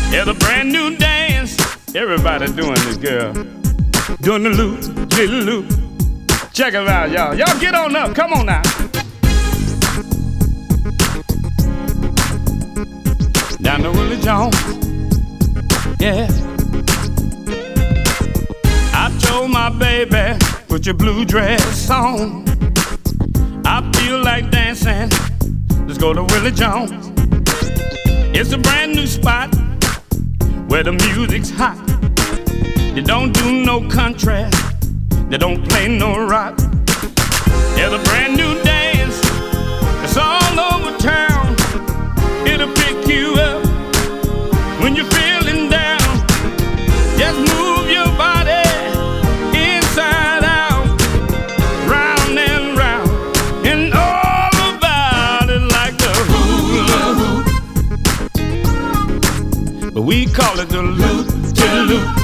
It's a brand new dance. Everybody doing this, girl. Doing the loop, little loop. Check it out, y'all. Y'all get on up. Come on now. Down to Willie Jones. Yeah. I told my baby, put your blue dress on. I feel like dancing. Let's go to Willie Jones. It's a brand new spot where the music's hot. They don't do no country. They don't play no rock. There's a brand new dance. It's all over town. It'll pick you up when you're feeling down. Just move your body inside out, round and round, and all about it like the hula hoop. But we call it the loop, to loop.